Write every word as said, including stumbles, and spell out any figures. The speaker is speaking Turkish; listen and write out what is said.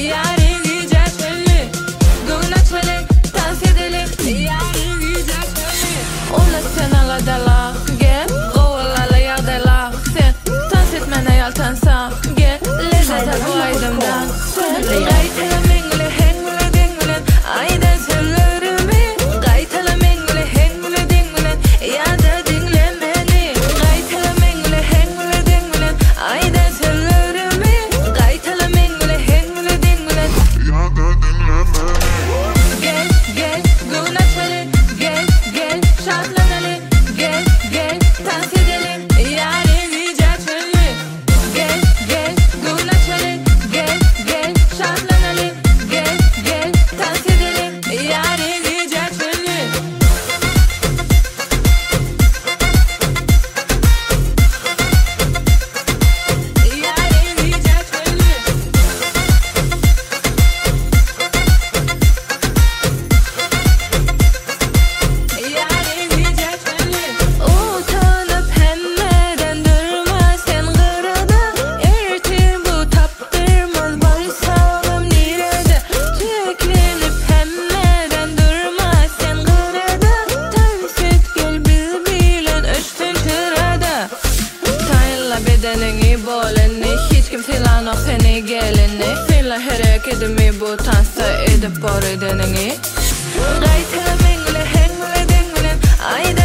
Yarın güzel çölü Gün açmalı dans edelim Yarın güzel çölü Ola sen aladala Gel kovalala yadala Sen dans etmene yaltansa Gel lezzet al bu aydımdan Sen gaytala mengule hengule dengulen Aydan sözlerimi Gaytala mengule hengule dengulen Ya da dinle beni Gaytala mengule hengule dengulen Aydan sözlerimi Gaytala mengule hengule dengulen Ya da dinle beni Gel gel gün açmalı Gel gel şartlanalım Gel gel dans edelim Yarın güzel çölü Gel gel gün açmalı Gel gel şartlanalım Gel gel dans edelim Yarın güzel çölü Yarın güzel çölü Yarın güzel çölü Utanıp hemmeden durma sen kırada Ertir bu taptırmaz baysağım nerede Tüklenip hemmeden durma sen kırada Ters et gel biz bilen öçtün çırada Tayinla bedenini boleni Hiç kim silanok seni geleni Sinla hareketimi bu tansa edip bor edenini Gaytala mengule hengule dengulen Ayda